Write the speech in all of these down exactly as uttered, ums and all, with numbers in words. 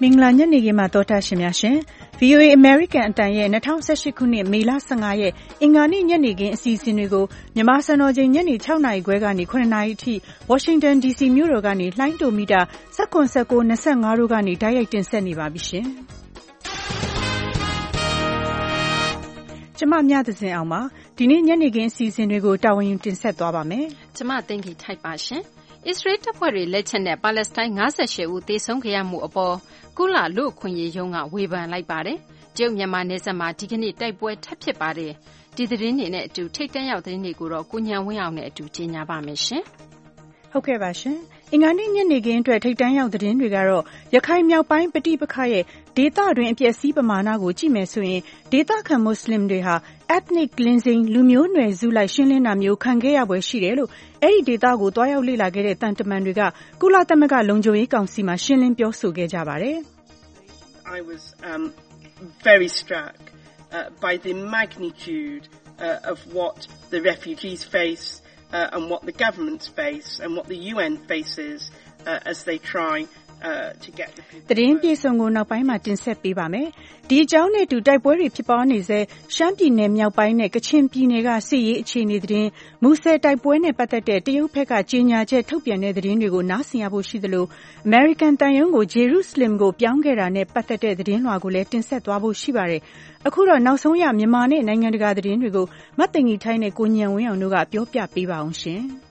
မင်္ဂလာညနေခင်းမှာတော်တာရှင်များရှင် ဗီအိုအေ American အတန်ရဲ့၂၀၁၈ခုနှစ်မေလ၁၅ရက်အင်္ဂါနေ့ညနေခင်းအစီအစဉ်တွေကိုမြန်မာစံတော်ချိန်ညနေ၆နာရီခွဲကနေ၇နာရီအထိ Washington ဒီ စီ မြို့တော်ကနေလှိုင်းတိုမီတာ၁၇ ၁၉ ၂၅တို့ကနေတိုက်ရိုက်တင်ဆက်နေပါပြီရှင်။ကျမမြသဇင်အောင်ပါဒီနေ့ညနေခင်းအစီအစဉ်တွေကိုတာဝန်ယူတင်ဆက်သွားပါမယ်။ကျမသိင်္ဂီထိုက်ပါရှင်။အစ္စရေးတပ်ဖွဲ့တွေလက်ချက်နဲ့ပါလက်စတိုင်း၅၈ဦးသေဆုံးခဲ့ရမှုအပေါ်ကုလလူ့အခွင့်အရေးရုံးကဝေဖန်လိုက်ပါတယ်။ကျုပ်မြန်မာနယ်စပ်မှာဒီကနေ့တိုက်ပွဲထပ်ဖြစ်ပါတယ်။ဒီသတင်းတွေနဲ့အတူထိတ်တန့်ရောက်သတင်းတွေကိုတော့ကိုညံဝင်းအောင်နဲ့အတူကြီးညာပါမယ်ရှင်။ဟုတ်ကဲ့ပါရှင်။အင်္ဂါနေ့ညနေခင်းအတွက်ထိတ်တန့်ရောက်သတင်းတွေကတော့ရခိုင်မြောက်ပိုင်းပဋိပက္ခရဲ့ဒေသတွင်းအပျက်စီးပမာဏကိုကြည့်မယ်ဆိုရင်ဒေသခံမွတ်စလင်တွေဟာ ethnic cleansing လူမျိုးနွယ်စုလိုက်ရှင်းလင်းတာမျိုးခံခဲ့ရပွဲရှိတယ်လို့အဲ့ဒီဒေသကိုတွားရောက်လေ့လာခဲ့တဲ့တန်တမန်တွေကကုလသမဂ္ဂလုံခြုံရေးကောင်စီမှာရှင်းလင်းပြောဆိုခဲ့ကြပါတယ်။ I was um, very struck uh, by the magnitude uh, of what the refugees face uh, and what the governments face and what the U N faces uh, as they try တရင်ပြေဆုံးကိုနောက်ပိုင်းမှာတင်ဆက်ပေးပါမယ်။ဒီအကြောင်းနဲ့တူတိုက်ပွဲတွေဖြစ်ပွားနေစေရှမ်းပြည်နယ်မြောက်ပိုင်းနဲ့ကချင်ပြည်နယ်ကစစ်ရေးအခြေအနေသတင်းမူဆယ်တိုက်ပွဲနဲ့ပတ်သက်တဲ့တရုတ်ဘက်ကကြေညာချက်ထုတ်ပြန်တဲ့သတင်းတွေကိုနားဆင်ရဖို့ရှိသလို American တန်ယုံကို Jerusalem ကိုပြောင်းခဲ့တာနဲ့ပတ်သက်တဲ့သတင်းလွှာကိုလည်းတင်ဆက်သွားဖို့ရှိပါတယ်။အခုတော့နောက်ဆုံးရမြန်မာနဲ့နိုင်ငံတကာသတင်းတွေကိုမတ်သိင်္ဂီထိုင်းနဲ့ကိုညံဝင်းအောင်တို့ကပြောပြပေးပါအောင်ရှင်။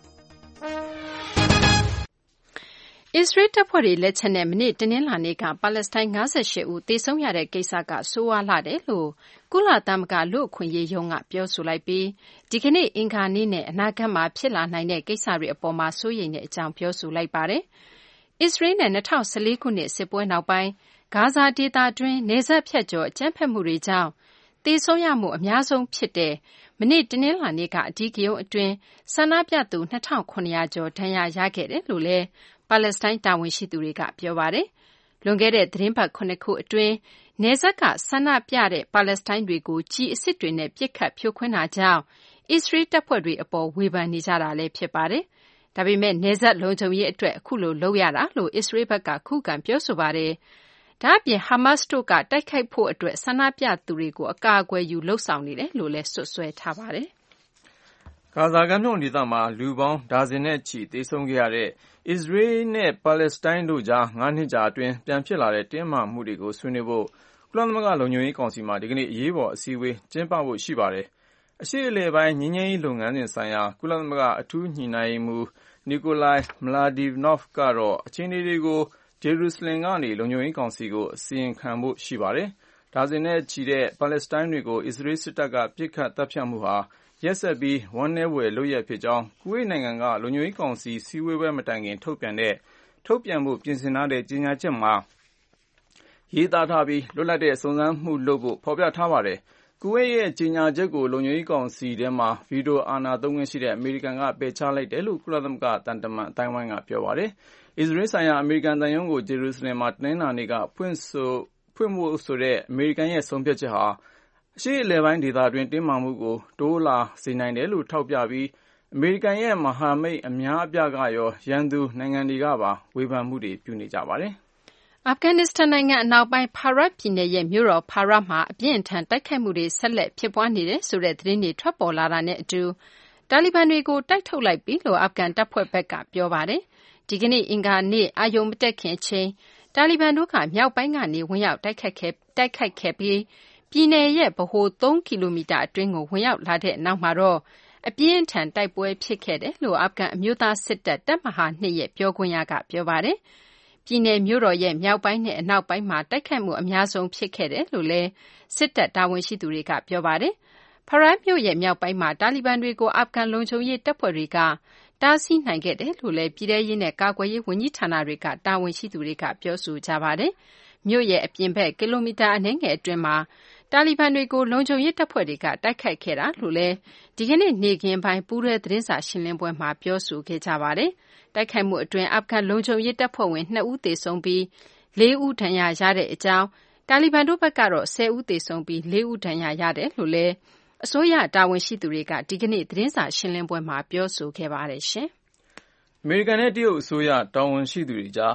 အစ္စရေးတပ်ဖွဲ့တွေလက်ချက်နဲ့မနေ့တနင်္လာနေ့ကပါလက်စတိုင်း၅၈ဦးသေဆုံးရတဲ့ကိစ္စကဆိုးဝါးလှတယ်လို့ကုလသမဂ္ဂလူ့အခွင့်အရေးရုံးကပြောဆိုလိုက်ပြီးဒီကနေ့အင်္ဂါနေ့နဲ့အနာဂတ်မှာဖြစ်လာနိုင်တဲ့ကိစ္စတွေအပေါ်မှာစိုးရိမ်တဲ့အကြောင်းပြောဆိုလိုက်ပါတယ်။အစ္စရေးနဲ့၂၀၁၄ခုနှစ်စစ်ပွဲနောက်ပိုင်းဂါဇာဒေသတွင်းနယ်စပ်ဖြတ်ကျော်အကြမ်းဖက်မှုတွေကြောင့်သေဆုံးရမှုအများဆုံးဖြစ်တဲ့မနေ့တနင်္လာနေ့ကအဓိကရုဏ်းအတွင်းဆန္ဒပြသူ၂၇၀၀ကျော်ဒဏ်ရာရခဲ့တယ်လို့လည်းပါလက်စတိုင်းတာဝန်ရှိသူတွေကပြောပါတယ်။လွန်ခဲ့တဲ့သီတင်းပတ်၇ခုအတွင်းနယ်စပ်ကဆန္ဒပြတဲ့ပါလက်စတိုင်းတွေကိုကျည်အစစ်တွေနဲ့ပစ်ခတ်ဖြိုခွင်းတာကြောင့်အစ္စရေးတပ်ဖွဲ့တွေအပေါ်ဝေဖန်နေကြတာလည်းဖြစ်ပါတယ်။ဒါပေမဲ့နယ်စပ်လုံခြုံရေးအတွက်အခုလိုလုပ်ရတာလို့အစ္စရေးဘက်ကခုခံပြောဆိုပါတယ်။ဒါ့အပြင်ဟာမတ်စ်တို့ကတိုက်ခိုက်ဖို့အတွက်ဆန္ဒပြသူတွေကိုအကာအကွယ်ယူလှုပ်ဆောင်နေတယ်လို့လည်းစွပ်စွဲထားပါတယ်။ဂါဇာကမ်းမြောင်ဒေသမှာလူပေါင်းဒါဇင်နဲ့ချီသေဆုံးခဲ့ရတဲ့အစ္စရေးနဲ့ပါလက်စတိုင်းတို့ကြားငါးနှစ်ကြာအတွင်းပြန်ဖြစ်လာတဲ့တင်းမာမှုတွေကိုဆွေးနွေးဖို့ကုလသမဂ္ဂလုံခြုံရေးကောင်စီမှာဒီကနေ့အရေးပေါ်အစည်းအဝေးကျင်းပဖို့ရှိပါတယ်။အရှေ့အလယ်ပိုင်းငြိမ်းချမ်းရေးလုပ်ငန်းစဉ်ဆိုင်ရာကုလသမဂ္ဂအထူးညှိနှိုင်းရေးမှူးနီကိုလိုင်မလာဒီနော့ဗ်ကတော့အခြေအနေတွေကိုဂျေရုဆလင်ကနေလုံခြုံရေးကောင်စီကိုအစီရင်ခံဖို့ရှိပါတယ်။ဒါဇင်နဲ့ချီတဲ့ပါလက်စတိုင်းတွေကိုအစ္စရေးစစ်တပ်ကပစ်ခတ်တပ်ဖြတ်မှုဟာရက်စက်ပြီးဝမ်းနည်းဖွယ်လုပ်ရပ်ဖြစ်ကြောင်းကူဝိတ်နိုင်ငံကလုံခြုံရေးကောင်စီစည်းဝေးပွဲမတိုင်ခင်ထုတ်ပြန်တဲ့ထုတ်ပြန်ဖို့ပြင်ဆင်ထားတဲ့ကြေညာချက်မှာရေးသားထားပြီးလွတ်လပ်တဲ့စုံစမ်းမှုလုပ်ဖို့ဖော်ပြထားပါတယ်။ကူဝိတ်ရဲ့ကြေညာချက်ကိုလုံခြုံရေးကောင်စီထဲမှာဗီတိုအာဏာသုံးခွင့်ရှိတဲ့အမေရိကန်ကပယ်ချလိုက်တယ်လို့ကုလသမဂ္ဂတန်တမန်အတိုင်းဝိုင်းကပြောပါတယ်။အစ္စရေးဆိုင်ရာအမေရိကန်တန်ယုံကိုဂျေရုဆလင်မှာတနင်္လာနေ့ကဖွင့်ဆိုဖွင့်ဖို့ဆိုတဲ့အမေရိကန်ရဲ့ဆုံးဖြတ်ချက်ဟာအရှေ့အလယ်ပိုင်းဒေသတွင်းတင်းမာမှုကိုတိုးလာစေနိုင်တယ်လို့ထောက်ပြပြီးအမေရိကန်ရဲ့မဟာမိတ်အများအပြားကရောရန်သူနိုင်ငံတွေကပါဝေဖန်မှုတွေပြုနေကြပါတယ်။အာဖဂန်နစ္စတန်နိုင်ငံအနောက်ပိုင်းဖာရက်ပြည်နယ်ရဲ့မြို့တော်ဖာရက်မှာအပြင်းအထန်တိုက်ခိုက်မှုတွေဆက်လက်ဖြစ်ပွားနေတယ်ဆိုတဲ့သတင်းတွေထွက်ပေါ်လာတာနဲ့အတူတာလီဘန်တွေကိုတိုက်ထုတ်လိုက်ပြီလို့အာဖဂန်တပ်ဖွဲ့ဘက်ကပြောပါတယ်။ဒီကနေ့အင်္ဂါနေ့အာရုံမတက်ခင်ချိန်တာလီဘန်တို့ကမြောက်ပိုင်းကနေဝင်ရောက်တိုက်ခိုက်ခဲ့တိုက်ခိုက်ခဲ့ပြီးပြည်နယ်ရဲ့ဗဟိုသုံးကီလိုမီတာအတွင်းကိုဝင်ရောက်လာတဲ့နောက်မှာတော့အပြင်းထန်တိုက်ပွဲဖြစ်ခဲ့တယ်လို့အာဖဂန်အမျိုးသားစစ်တပ်တပ်မဟာနှစ်ရဲ့ပြောခွင့်ရကပြောပါတယ်။ပြည်နယ်မြို့တော်ရဲ့မြောက်ပိုင်းနဲ့အနောက်ပိုင်းမှာတိုက်ခိုက်မှုအများဆုံးဖြစ်ခဲ့တယ်လို့လည်းစစ်တပ်တာဝန်ရှိသူတွေကပြောပါတယ်။ဖာရက်မြို့ရဲ့မြောက်ပိုင်းမှာတာလီဘန်တွေကိုအာဖဂန်လုံခြုံရေးတပ်ဖွဲ့တွေကတားဆီးနိုင်ခဲ့တယ်လို့လည်းပြည်ထရေးနဲ့ကာကွယ်ရေးဝန်ကြီးဌာနတွေကတာဝန်ရှိသူတွေကပြောဆိုကြပါတယ်။မြို့ရဲ့အပြင်ဘက်ကီလိုမီတာအနည်းငယ်အတွင်းမှာတာလီဘန်တွေကိုလုံခြုံရေးတပ်ဖွဲ့တွေကတိုက်ခိုက်ခဲ့တာလို့လည်းဒီကနေ့နေ့ခင်းပိုင်းပူးတွဲသတင်းစာရှင်းလင်းပွဲမှာပြောဆိုခဲ့ကြပါတယ်။တိုက်ခိုက်မှုအတွင်းအာဖဂန်လုံခြုံရေးတပ်ဖွဲ့ဝင်နှစ်ဦးသေဆုံးပြီးလေးဦးဒဏ်ရာရတဲ့အကြောင်းတာလီဘန်တို့ဘက်ကတော့ဆယ်ဦးသေဆုံးပြီးလေးဦးဒဏ်ရာရတယ်လို့လည်းအစိုးရတာဝန်ရှိသူတွေကဒီကနေ့သတင်းစာရှင်းလင်းပွဲမှာပြောဆိုခဲ့ပါတယ်ရှင်။အမေရိကန်နဲ့တရုတ်အစိုးရတာဝန်ရှိသူတွေကြား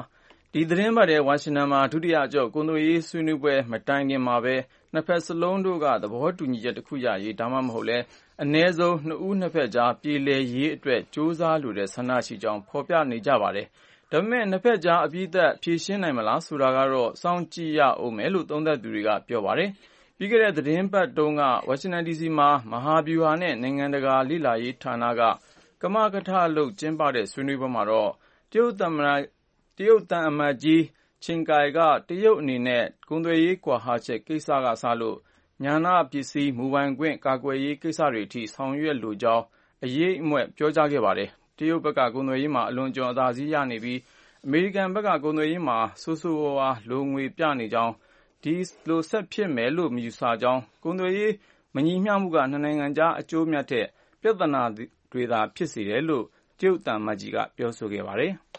ဒီသတင်းပတ်ရဲ့ဝါရှင်တန်မှာဒုတိယအကျော့ကုန်သွယ်ရေးဆွေးနွေးပွဲမတိုင်ခင်မှာပဲနှစ်ဖက်စလုံးတို့ကသဘောတူညီချက်တစ်ခုရရေးဒါမှမဟုတ်လဲအနည်းဆုံးနှစ်ဦးနှစ်ဖက်ကြားပြေလည်ရေးအတွက်စ조사လိုတဲ့ဆန္ဒရှိကြောင်းဖော်ပြနေကြပါတယ်။ဒါပေမဲ့နှစ်ဖက်ကြားအပြည့်အသက်ဖြေရှင်းနိုင်မလားဆိုတာကတော့စောင့်ကြည့်ရအောင်မယ်လို့သုံးသပ်သူတွေကပြောပါတယ်။ပြီးခဲ့တဲ့သတင်းပတ်တုန်းကဝါရှင်တန်ဒီစီမှာမဟာဗျူဟာနဲ့နိုင်ငံတကာလေ့လာရေးဌာနကကမကထလုပ်ကျင်းပတဲ့ဆွေးနွေးပွဲမှာတော့တရုတ်သမ္မတတရုတ်တန်အမတ်ကြီးချင်းကိုင်ကတရုတ်အနေနဲ့ကုန်သွယ်ရေးကွာဟချက်ကိစ္စကစလို့ညာနာပစ္စည်းမူပိုင်ခွင့်ကာကွယ်ရေးကိစ္စတွေအထိဆောင်ရွက်လိုကြောင်းအရေးအမွက်ပြောကြားခဲ့ပါတယ်။တရုတ်ဘက်ကကုန်သွယ်ရေးမှာအလွန်ကျွံအသာစီးရနေပြီးအမေရိကန်ဘက်ကကုန်သွယ်ရေးမှာဆိုးဆိုးဝါးဝါးလိုငွေပြနေကြောင်းဒီလိုဆက်ဖြစ်မယ်လို့မယူဆကြောင်းကုန်သွယ်ရေးမညီမျှမှုကနှစ်နိုင်ငံကြားအကျိုးမြတ်တဲ့ပြဿနာတွေသာဖြစ်စေတယ်လို့တရုတ်တန်အမတ်ကြီးကပြောဆိုခဲ့ပါတယ်။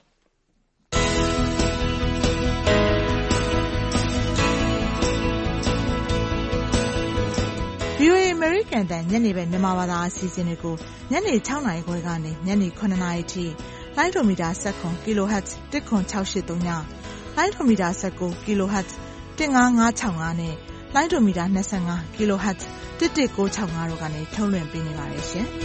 ဗွီအိုအေ American တန်ညနေပဲမြန်မာဘာသာအစီအစဉ်တွေကိုညနေ၆နာရီခွဲကနေညနေ၇နာရီထိလိုင်းဒိုမီတာ၁၇ kilohertz ၁ခွန်၆၈၃ညလိုင်းဒိုမီတာ၁၉ kilohertz ၁၅၅၆၅နဲ့လိုင်းဒိုမီတာ၂၅ kilohertz ၁၁၉၆၅တို့ကနေထုတ်လွှင့်ပေးနေပါတယ်ရှင်။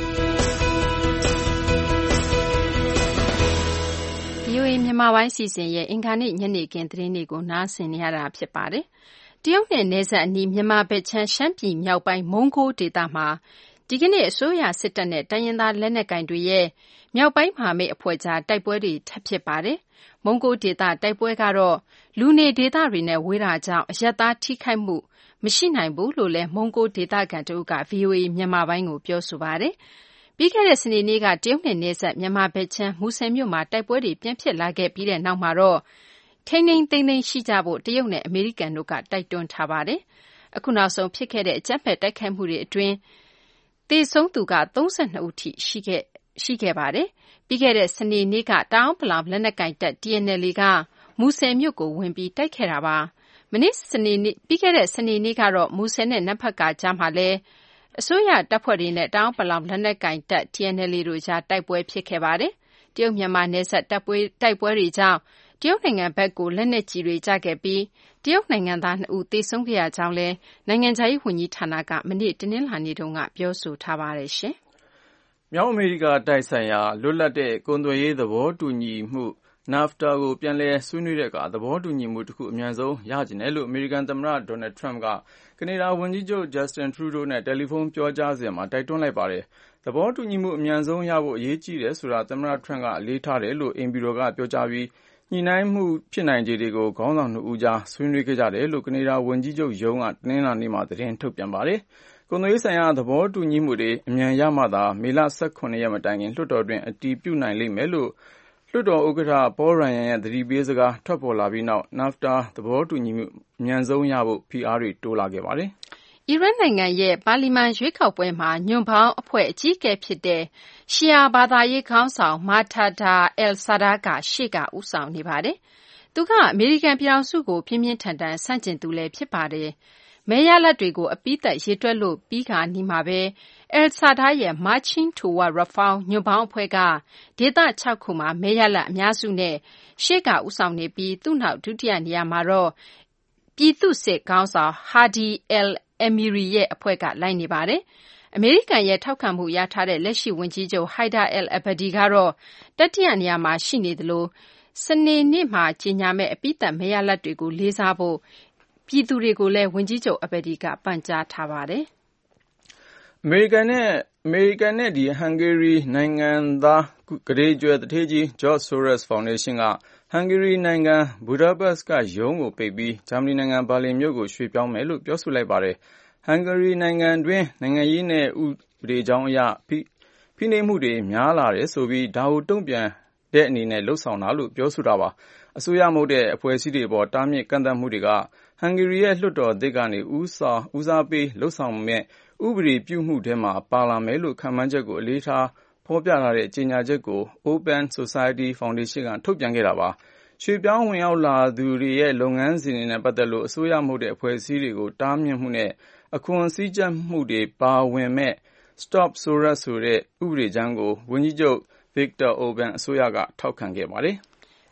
ဗွီအိုအေမြန်မာပိုင်းစီစဉ်ရဲ့အင်္ဂါနေ့ညနေခင်းသတင်းတွေကိုနားဆင်နေရတာဖြစ်ပါတယ်။တရုတ်နဲ့နယ်စပ်အနီးမြန်မာဘက်ခြမ်းရှမ်းပြည်မြောက်ပိုင်းမုံကိုဒေသမှာဒီကနေ့အစိုးရစစ်တပ်နဲ့တိုင်းရင်းသားလက်နက်ကိုင်တွေရဲ့မြောက်ပိုင်းမဟာမိတ်အဖွဲ့ကြားတိုက်ပွဲတွေထပ်ဖြစ်ပါတယ်။မုံကိုဒေသတိုက်ပွဲကတော့လူနေဒေသတွေနဲ့ဝေးတာကြောင့်အရပ်သားထိခိုက်မှုမရှိနိုင်ဘူးလို့လည်းမုံကိုဒေသခံတို့က ဗွီအိုအေမြန်မာပိုင်းကိုပြောဆိုပါတယ်။ပြီးခဲ့တဲ့စနေနေ့ကတရုတ်နဲ့နယ်စပ်မြန်မာဘက်ခြမ်းမူဆယ်မြို့မှာတိုက်ပွဲတွေပြန်ဖြစ်လာခဲ့ပြီးတဲ့နောက်မှာတော့ထိန်းသိမ်းသိမ်းသိမ်းရှိကြဖို့တရုတ်နဲ့အမေရိကန်တို့ကတိုက်တွန်းထားပါတယ်။အခုနောက်ဆုံးဖြစ်ခဲ့တဲ့အကြမ်းဖက်တိုက်ခိုက်မှုတွေအတွင်းသေဆုံးသူက၃၂ဦးထိရှိခဲ့ရှိခဲ့ပါတယ်။ပြီးခဲ့တဲ့စနေနေ့ကတအောင်းပလောင်လက်နက်ကိုင်တပ် T N L A ကမူဆယ်မြို့ကိုဝင်ပြီးတိုက်ခဲ့တာပါ။မနေ့စနေနေ့ပြီးခဲ့တဲ့စနေနေ့ကတော့မူဆယ်နဲ့နတ်ဖတ်ကာကြားမှာလဲအစိုးရတပ်ဖွဲ့တွေနဲ့တအောင်းပလောင်လက်နက်ကိုင်တပ် T N L A တို့ကြားတိုက်ပွဲဖြစ်ခဲ့ပါတယ်။တရုတ်မြန်မာနယ်စပ်တပ်ပွဲတိုက်ပွဲတွေကြောင့်တရုတ်နိုင်ငံဘက်ကိုလက်နက်ကြီးတွေကျခဲ့ပြီးတရုတ်နိုင်ငံသားနှစ်ဦးသေဆုံးခဲ့ရကြောင်းလဲနိုင်ငံခြားရေးဝန်ကြီးဌာနကမနေ့တနင်္လာနေ့တုန်းကပြောဆိုထားပါတယ်ရှင်။မြောက်အမေရိကတိုက်ဆိုင်ရာလွတ်လပ်တဲ့ကုန်သွယ်ရေးသဘောတူညီမှု NAFTA ကိုပြန်လည်ဆွေးနွေးတဲ့အခါသဘောတူညီမှုတစ်ခုအမြန်ဆုံးရချင်တယ်လို့အမေရိကန်သမ္မတဒေါ်နယ်ထရမ့်ကကနေဒါဝန်ကြီးချုပ်ဂျက်စတင်ထရူးဒိုးနဲ့တယ်လီဖုန်းပြောကြားစဉ်မှာတိုက်တွန်းလိုက်ပါတယ်။သဘောတူညီမှုအမြန်ဆုံးရဖို့အရေးကြီးတယ်ဆိုတာသမ္မတထရမ့်ကအလေးထားတယ်လို့အိမ်ဖြူတော်ကပြောကြားပြီးညှိနှိုင်းမှုဖြစ်နိုင်ခြေတွေကိုခေါင်းဆောင်နှစ်ဦးကြားဆွေးနွေးခဲ့ကြတယ်လို့ကနေဒါဝန်ကြီးချုပ်ရုံးကတနင်္လာနေ့မှာသတင်းထုတ်ပြန်ပါတယ်။ကုန်သွယ်ရေးဆိုင်ရာသဘောတူညီမှုတွေအမြန်ရမှသာမေလ၁၇ရက်မတိုင်ခင်လွှတ်တော်တွင်အတည်ပြုနိုင်လိမ့်မယ်လို့လွှတ်တော်ဥက္ကဋ္ဌပေါရန်ယန်ရဲ့သတိပေးစကားထွက်ပေါ်လာပြီးနောက် NAFTA သဘောတူညီမှုအမြန်ဆုံးရဖို့ဖိအားတွေတိုးလာခဲ့ပါတယ်။အီရတ်နိုင်ငံရဲ့ပါလီမန်ရွေးကောက်ပွဲမှာညွန့်ပေါင်းအဖွဲ့အကြီးအကဲဖြစ်တဲ့ရှီယာဘာသာရေးခေါင်းဆောင်မာထာဒါအယ်ဆာဒါကရှေ့ကဦးဆောင်နေပါတယ်။သူကအမေရိကန်ပြည်ထောင်စုကိုပြင်းပြင်းထန်ထန်ဆန့်ကျင်သူလည်းဖြစ်ပါတယ်။မဲရလဒ်တွေကိုအပြီးသတ်ရေတွက်လို့ပြီးခါနီးမှာပဲအယ်ဆာဒါရဲ့ Marching Toward Reform ညွန့်ပေါင်းအဖွဲ့ကဒေသ၆ခုမှာမဲရလဒ်အများစုနဲ့ရှေ့ကဦးဆောင်နေပြီးသူ့နောက်ဒုတိယနေရာမှာတော့ပြည်သူ့စစ်ခေါင်းဆောင်ဟာဒီအယ်အမီရီရဲ့အဖွဲ့ကလိုက်နေပါတယ်။အမေရိကန်ရဲ့ထောက်ခံမှုရထားတဲ့လက်ရှိဝန်ကြီးချုပ်ဟိုက်ဒါအယ်အဘဒီကတော့တတိယနေရာမှာရှိနေသလိုစနေနေ့မှာကြီးညာမဲ့အပိသက်မဲရလဒ်တွေကိုလေးစားဖို့ပြည်သူတွေကိုလည်းဝန်ကြီးချုပ်အဘဒီကပန်ကြားထားပါတယ်။အမေရိကန်နဲ့အမေရိကန်နဲ့ဒီဟန်ဂေရီနိုင်ငံသားကလေးကျွဲတထေးကြီး George Soros Foundation ကဟန်ဂေရီနိုင်ငံဘူဒါပက်စ်ကရုံးကိုပိတ်ပြီးဂျာမနီနိုင်ငံဘာလင်မြို့ကိုရွှေ့ပြောင်းမယ်လို့ပြောဆိုလိုက်ပါတယ်။ဟန်ဂေရီနိုင်ငံတွင်းနိုင်ငံရေးနဲ့ဥပဒေကြောင်းအရဖိနှိပ်မှုတွေများလာတယ်ဆိုပြီးဒါကိုတုံ့ပြန်တဲ့အနေနဲ့လှုပ်ဆောင်တာလို့ပြောဆိုတာပါ။အစိုးရမဟုတ်တဲ့အဖွဲ့အစည်းတွေပေါ်တားမြစ်ကန့်သတ်မှုတွေကဟန်ဂေရီရဲ့လွှတ်တော်သစ်ကနေဦးဆောင်ဦးစားပေးလှုပ်ဆောင်မဲ့ဥပဒေပြုမှုထဲမှာပါလာမယ်လို့ခံမှန်းချက်ကိုအလေးထားဖော်ပြထားတဲ့ကြေညာချက်ကို Open Society Foundation ကထုတ်ပြန်ခဲ့တာပါ။ရွှေ့ပြောင်းဝင်ရောက်လာသူတွေရဲ့လုပ်ငန်းစဉ်တွေနဲ့ပတ်သက်လို့အစိုးရမဟုတ်တဲ့အဖွဲ့အစည်းတွေကိုတားမြစ်မှုနဲ့အခွန်စည်းကြပ်မှုတွေပါဝင်မဲ့ Stop Soros ဆိုတဲ့ဥပဒေကြမ်းကိုဝန်ကြီးချုပ် Viktor Orban အစိုးရကထောက်ခံခဲ့ပါတယ်။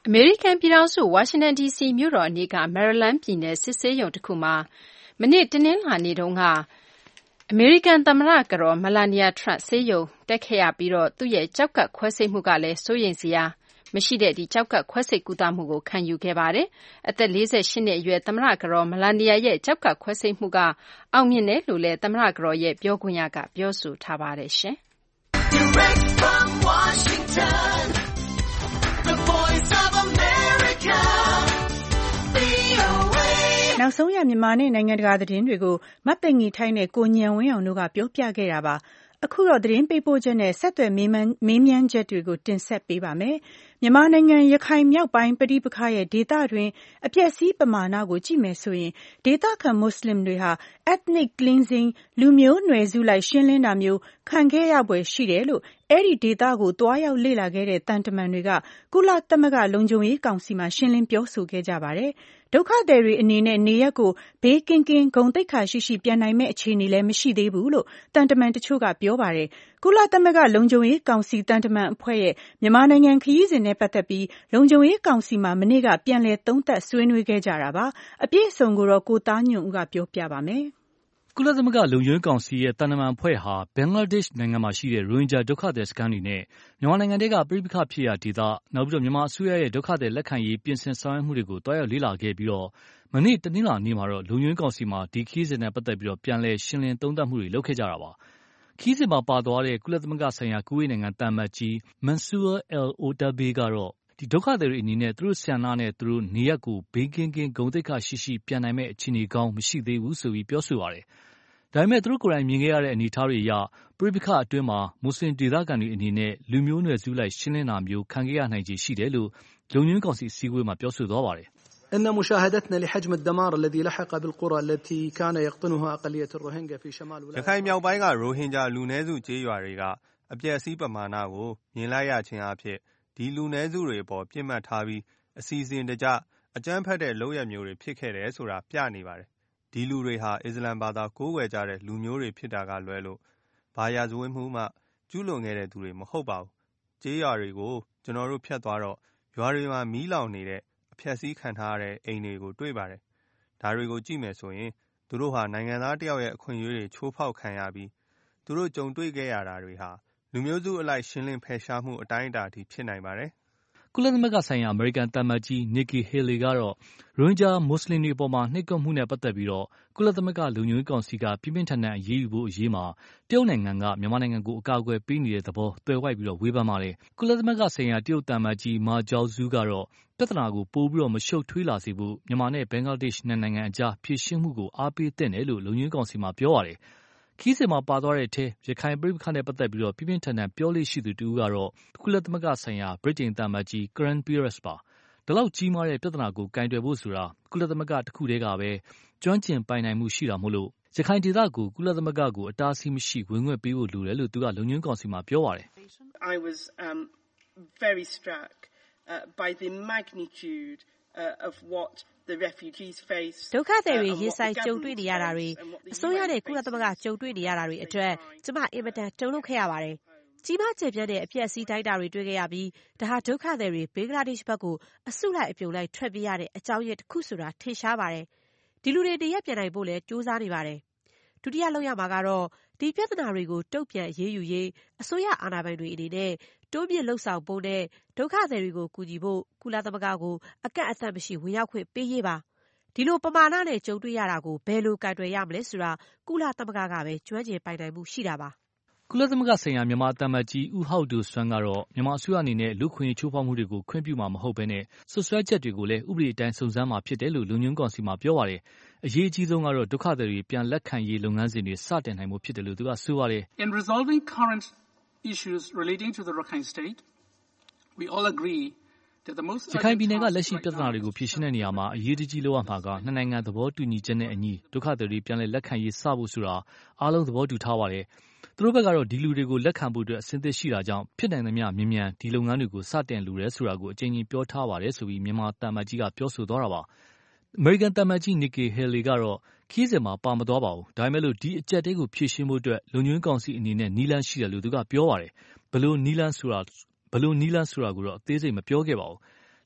အမေရိကန်ပြည်ထောင်စုဝါရှင်တန်ဒီစီမြို့တော်အနီးကမယ်ရီလန်းပြည်နယ်စစ်ဆေးရုံတစ်ခုမှာမနေ့တနင်္လာနေ့တုန်းကအမေရိကန်သမ္မတကတော်မလာနီယာထရန့်ဆေးရုံတက်ခဲ့ရပြီးတော့သူ့ရဲ့ကြောက်ကပ်ခွဲစိတ်မှုကလည်းစိုးရိမ်စရာမရှိတဲ့ဒီကြောက်ကပ်ခွဲစိတ်ကုသမှုကိုခံယူခဲ့ပါတယ်။အသက်၄၈နှစ်အရွယ်သမ္မတကတော်မလာနီယာရဲ့ကြောက်ကပ်ခွဲစိတ်မှုကအောင်မြင်တယ်လို့လည်းသမ္မတကတော်ရဲ့ပြောခွင့်ရကပြောဆိုထားပါတယ်ရှင်။ Direct from Washington, the voice of America, နောက်ဆုံးရမြန်မာနဲ့နိုင်ငံတကာသတင်းတွေကိုမတ်သိင်္ဂီထိုင်းနဲ့ကိုညံဝင်းအောင်တို့ကပြောပြခဲ့တာပါ။အခုတော့သတင်းပေးပို့ချက်နဲ့ဆက်သွယ်မေးမြန်းချက်တွေကိုတင်ဆက်ပေးပါမယ်။မြန်မာနိုင်ငံရခိုင်မြောက်ပိုင်းပဋိပက္ခရဲ့ဒေသတွင်းအပျက်စီးပမာဏကိုကြည့်မယ်ဆိုရင်ဒေသခံမွတ်စလင်တွေဟာ ethnic cleansing လူမျိုးနွယ်စုလိုက်ရှင်းလင်းတာမျိုးခံခဲ့ရပွဲရှိတယ်လို့အဲ့ဒီဒေသကိုတွားရောက်လေ့လာခဲ့တဲ့တန်တမန်တွေကကုလသမဂ္ဂလုံခြုံရေးကောင်စီမှာရှင်းလင်းပြောဆိုခဲ့ကြပါတယ်။ဒုက္ခသည်တွေအနေနဲ့နေရက်ကိုဘေးကင်းကင်းဂုဏ်သိက္ခာရှိရှိပြန်နိုင်မဲ့အခြေအနေလည်းမရှိသေးဘူးလို့တန်တမန်တချို့ကပြောပါတယ်။ကုလသမဂ္ဂလုံခြုံရေးကောင်စီတန်တမန်အဖွဲ့ရဲ့မြန်မာနိုင်ငံခရီးစဉ်နဲ့ပတ်သက်ပြီးလုံခြုံရေးကောင်စီမှာမနေ့ကပြန်လည်သုံးသပ်ဆွေးနွေးခဲ့ကြတာပါ။အပြည့်အစုံကိုတော့ကိုသားညွန့်ဦးကပြောပြပါမယ်။ကုလသမဂ္ဂလုံခြုံရေးကောင်စီရဲ့တန်တမန်အဖွဲ့ဟာဘင်္ဂလားဒေ့ရှ်နိုင်ငံမှာရှိတဲ့ရိုဟင်ဂျာဒုက္ခသည်စခန်းတွေနဲ့မြန်မာနိုင်ငံတွေကပြိပခဖြစ်ရာဒေသနောက်ပြီးတော့မြန်မာအစိုးရရဲ့ဒုက္ခသည်လက်ခံရေးပြင်ဆင်ဆောင်ရွက်မှုတွေကိုတွားရောက်လေ့လာခဲ့ပြီးတော့မနေ့တနင်္လာနေ့မှာတော့လုံခြုံရေးကောင်စီမှာဒီခရီးစဉ်နဲ့ပတ်သက်ပြီးတော့ပြန်လည်ရှင်းလင်းသုံးသပ်မှုတွေလုပ်ခဲ့ကြတာပါ။ခရီးစဉ်မှာပါသွားတဲ့ကုလသမဂ္ဂဆိုင်ရာကူဝေးနိုင်ငံတန်မတ်ကြီးမန်ဆူအာအယ်အိုတာဘေးကတော့ဒီဒုက္ခသည်တွေအနေနဲ့သူတို့ဆန္ဒနဲ့သူတို့နေရက်ကိုဘေးကင်းကင်းဂုဏ်သိက္ခာရှိရှိပြန်နိုင်မဲ့အခြေအနေကောင်းမရှိသေးဘူးဆိုပြီးပြောဆိုပါတယ်။ဒါပေမဲ့သူတို့ကိုယ်တိုင်မြင်ခဲ့ရတဲ့အနေအထားတွေအရပြိပခအတွင်းမှာမွတ်စလင်ဒေသခံတွေအနေနဲ့လူမျိုးနွယ်စုလိုက်ရှင်းလင်းတာမျိုးခံခဲ့ရနိုင်ခြေရှိတယ်လို့လုံခြုံရေးကောင်စီအစည်းအဝေးမှာပြောဆိုသွားပါတယ်။ إن مشاهدتنا لحجم الدمار الذي لحق بالقرى التي كان يقطنها أقلية الروهينجا في شمال ရခိုင်မြောက်ပိုင်းကရိုဟင်ဂျာလူနည်းစုကျေးရွာတွေကအပျက်အစီးပမာဏကိုမြင်လိုက်ရခြင်းအဖြစ်ဒီလူနည်းစုတွေအပေါ်ပြစ်မှတ်ထားပြီးအစီအစဉ်တကျအကြမ်းဖက်တဲ့လုပ်ရမျိုးတွေဖြစ်ခဲ့တယ်ဆိုတာပြနေပါတယ်။ဒီလူတွေဟာအစ္စလမ်ဘာသာကိုးကွယ်ကြတဲ့လူမျိုးတွေဖြစ်တာကလွဲလို့ဘာရာဇဝတ်မှုမှကျူးလွန်ခဲ့တဲ့သူတွေမဟုတ်ပါဘူး။ကျေးရွာတွေကိုကျွန်တော်တို့ဖျက်သွားတော့ရွာတွေမှာမီးလောင်နေတဲ့အဖျက်ဆီးခံထားရတဲ့အိမ်တွေကိုတွေ့ပါတယ်။ဒါတွေကိုကြည့်မယ်ဆိုရင်သူတို့ဟာနိုင်ငံသားတယောက်ရဲ့အခွင့်အရေးတွေချိုးဖောက်ခံရပြီးသူတို့ကြုံတွေ့ခဲ့ရတာတွေဟာလူမျိုးစုအလိုက်ရှင်းလင်းဖယ်ရှားမှုအတိုင်းအတာထိဖြစ်နိုင်ပါတယ်။ကုလသမဂ္ဂဆိုင်ရာအမေရိကန်တမန်ကြီးနီကီဟေလီကတော့ရိုဟင်ဂျာမွတ်စလင်တွေအပေါ်မှာနှိပ်ကွပ်မှုနဲ့ပတ်သက်ပြီးတော့ကုလသမဂ္ဂလုံခြုံရေးကောင်စီကပြင်းပြင်းထန်ထန်အရေးယူဖို့အရေးမှာတရုတ်နိုင်ငံကမြန်မာနိုင်ငံကိုအကာအကွယ်ပေးနေတဲ့သဘောသွယ်ဝိုက်ပြီးတော့ဝေဖန်ပါတယ်။ကုလသမဂ္ဂဆိုင်ရာတရုတ်တမန်ကြီးမာကျော်ဇူးကတော့ပြဿနာကိုပိုပြီးတော့မရှုပ်ထွေးလာစေဖို့မြန်မာနဲ့ဘင်္ဂလားဒေ့ရှ်နိုင်ငံအကြားဖြေရှင်းမှုကိုအားပေးသင့်တယ်လို့လုံခြုံရေးကောင်စီမှာပြောပါတယ်။ခီးစင်မှာပါသွားတဲ့အထက်ရခိုင်ပြည်ပခါနဲ့ပတ်သက်ပြီးတော့ပြင်းပြင်းထန်ထန်ပြောလို့ရှိသူတူကတော့ကုလသမဂ္ဂဆိုင်ရာဗြိတိန်တမန်ကြီးကရန်ပီရက်စ်ပါဒီလောက်ကြီးမားတဲ့ပြဿနာကိုကင်တွယ်ဖို့ဆိုတာကုလသမဂ္ဂတစ်ခုတည်းကပဲကျွမ်းကျင်ပိုင်နိုင်မှုရှိတာမို့လို့ရခိုင်ဒေသကိုကုလသမဂ္ဂကိုအတားအဆီးမရှိဝင်ခွင့်ပေးဖို့လိုတယ်လို့သူကလုံခြုံရေးကောင်စီမှာပြောပါတယ်။ I was um very struck uh, by the magnitude uh, of what the refugees face ဒုက္ခသည်တွေရင်ဆိုင်ကြုံတွေ့နေရတာတွေအစိုးရနဲ့ကုလသမဂ္ဂကြုံတွေ့နေရတာတွေအတွက်ကျမအင်မတန်တုန်လှုပ်ခဲ့ရပါတယ်ကြီးမားကျယ်ပြန့်တဲ့အပြည့်အစည်းတိုင်းတာတွေတွေ့ခဲ့ရပြီးဒါဟာဒုက္ခသည်တွေဘင်္ဂလားဒေ့ရှ်ဘက်ကိုအစုလိုက်အပြုံလိုက်ထွက်ပြေးရတဲ့အကြောင်းရင်းတစ်ခုဆိုတာထင်ရှားပါတယ်ဒီလူတွေတရက်ပြန်နိုင်ဖို့လည်းကြိုးစားနေပါတယ်ဒုတိယလောက်ရမှာကတော့ဒီပြဿနာတွေကိုတုံ့ပြန်ရေးယူရေးအစိုးရအာဏာပိုင်တွေအနေနဲ့တိုးမြင့်လှုပ်ဆောင်ဖို့နဲ့ဒုက္ခသည်တွေကိုကူညီဖို့ကုလသမဂ္ဂကိုအကန့်အသတ်မရှိဝင်ရောက်ခွင့်ပေးရေးပါဒီလိုပမာဏနဲ့ကြုံတွေ့ရတာကိုဘယ်လိုကင်တွယ်ရမလဲဆိုတာကုလသမဂ္ဂကပဲကျွမ်းကျင်ပိုင်နိုင်မှုရှိတာပါကုလသမဂ္ဂဆိုင်ရာမြန်မာတမန်ကြီးဦးဟောက်ဒိုဆွမ်းကတော့မြန်မာအစိုးရအနေနဲ့လူခွင့်ချိုးဖောက်မှုတွေကိုခွင့်ပြုမှာမဟုတ်ဘဲနဲ့ဆွဆွဲချက်တွေကိုလည်းဥပဒေအတိုင်းစုံစမ်းမှာဖြစ်တယ်လို့လုံခြုံရေးကောင်စီမှာပြောပါတယ်အရေးအကြီးဆုံးကတော့ဒုက္ခသည်တွေပြန်လက်ခံရေးလုပ်ငန်းစဉ်တွေစတင်နိုင်မှုဖြစ်တယ်လို့သူကဆိုပါတယ် In resolving current issues relating to the Rakhine State we all agree ရခိုင်ပြည်နယ်ကလက်ရှိပြဿနာတွေကိုဖြေရှင်းတဲ့နေရာမှာအရေးတကြီးလုပ်ရမှာကနှစ်နိုင်ငံသဘောတူညီချက်နဲ့အညီဒုက္ခသည်တွေပြန်လည်လက်ခံရေးစဖို့ဆိုတာအားလုံးသဘောတူထားပါတယ်။သူတို့ဘက်ကတော့ဒီလူတွေကိုလက်ခံဖို့အတွက်အဆင်သင့်ရှိတာကြောင့်ဖြစ်နိုင်သမျှမြန်မြန်ဒီလုပ်ငန်းတွေကိုစတင်လိုတယ်ဆိုတာကိုအကြိမ်ကြိမ်ပြောထားပါတယ်ဆိုပြီးမြန်မာတမန်ကြီးကပြောဆိုသွားတာပါ။အမေရိကန်တမန်ကြီးနီကီဟယ်လီကတော့ခီးစင်မှာပါမသွားပါဘူး။ဒါပေမဲ့လို့ဒီအကြက်တဲကိုဖြေရှင်းဖို့အတွက်လုံခြုံရေးကောင်စီအနေနဲ့နီလန်းရှိတယ်လို့သူကပြောပါတယ်။ဘလို့နီလန်းဆိုတာဘလို့နီလန်းဆိုတာကိုတော့အသေးစိတ်မပြောခဲ့ပါဘူး။